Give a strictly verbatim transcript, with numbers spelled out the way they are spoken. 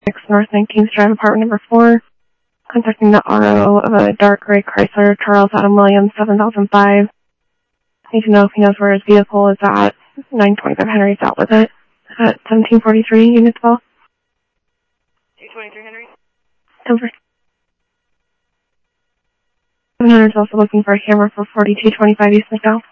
six North nineteenth Drive, apartment number four. Contacting the auto of a dark gray Chrysler Charles Adam Williams seven thousand five. Need to know if he knows where his vehicle is at. nine twenty-five Henry's out with it. At seventeen forty-three, Unit twelve. eight twenty-three Henry. Over. seven hundred is also looking for a camera for forty-two twenty-five East McDowell.